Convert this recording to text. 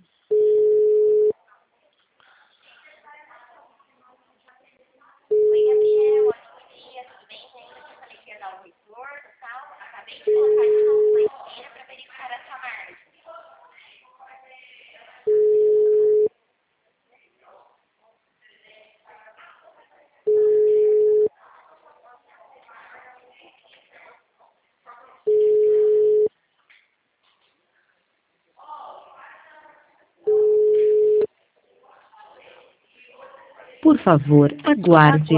Oi, Gabriel. Ótimo dia. Tudo bem, gente? Eu falei que ia dar o retorno e tal. Acabei de colocar de novo na esteira para verificar essa margem. Por favor, aguarde.